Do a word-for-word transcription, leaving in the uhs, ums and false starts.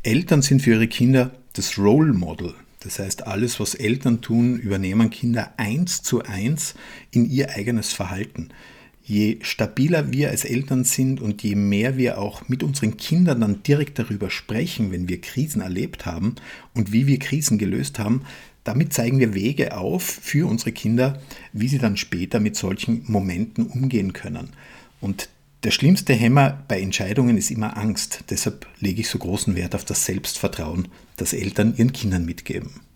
Eltern sind für ihre Kinder das Role Model. Das heißt, alles, was Eltern tun, übernehmen Kinder eins zu eins in ihr eigenes Verhalten. Je stabiler wir als Eltern sind und je mehr wir auch mit unseren Kindern dann direkt darüber sprechen, wenn wir Krisen erlebt haben und wie wir Krisen gelöst haben, damit zeigen wir Wege auf für unsere Kinder, wie sie dann später mit solchen Momenten umgehen können. Und der schlimmste Hämmer bei Entscheidungen ist immer Angst. Deshalb lege ich so großen Wert auf das Selbstvertrauen, das Eltern ihren Kindern mitgeben.